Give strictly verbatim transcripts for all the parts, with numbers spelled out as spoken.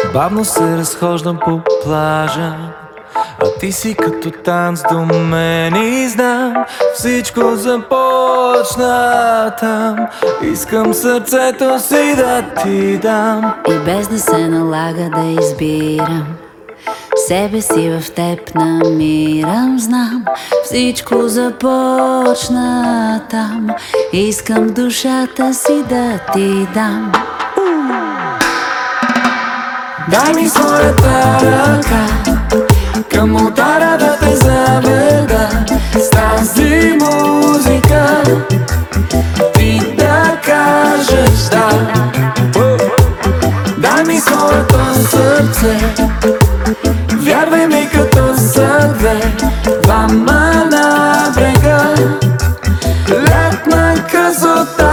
Бавно се разхождам по плажа, а ти си като танц до мен и знам, всичко започна там. Искам сърцето си да ти дам и без да се налага да избирам, себе си в теб намирам. Знам, всичко започна там. Искам душата си да ти дам. Дай ми своята ръка, към ултара да те заведа с тази музика. Ти да кажеш да. Дай ми своето сърце, вярвай ми като са две, двама на брега, летна късота.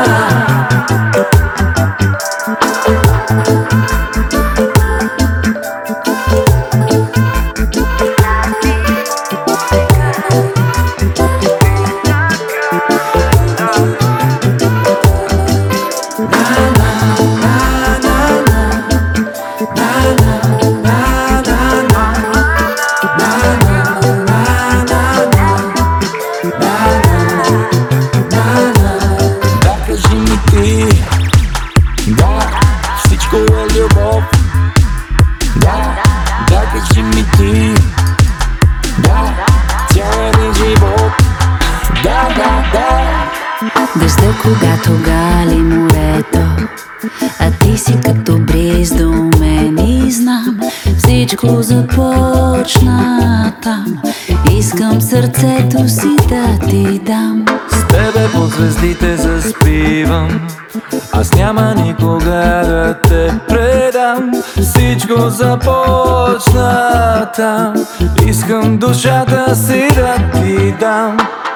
Да, всичко е любов. Да, да, кажи ми ти. Да, цял един живот. Да, да, да. Дъжда, когато гали морето, а ти си като бриз до мен и знам, всичко започна там. Искам сърцето си да ти дам. С тебе под звездите заспивам, аз няма никога да те предам. Всичко започна там. Искам душата си да ти дам.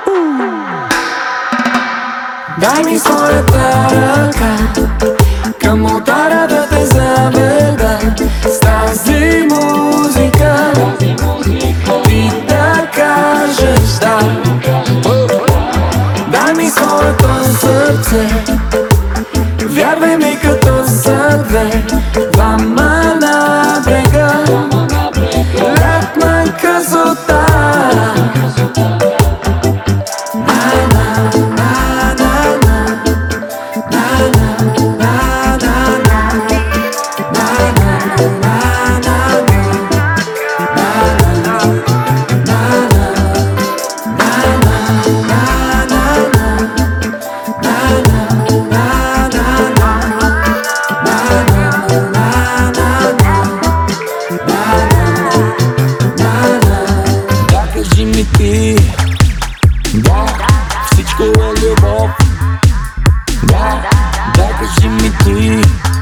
Дай ми своята ръка, към ултара да те заведа с тази музика. Ти да кажеш да. Дай ми своето сърце, вярвай ми като са две, двама на брега, летна късота. Ти. Да, всичко е любов. Да, да, кажи ми ти.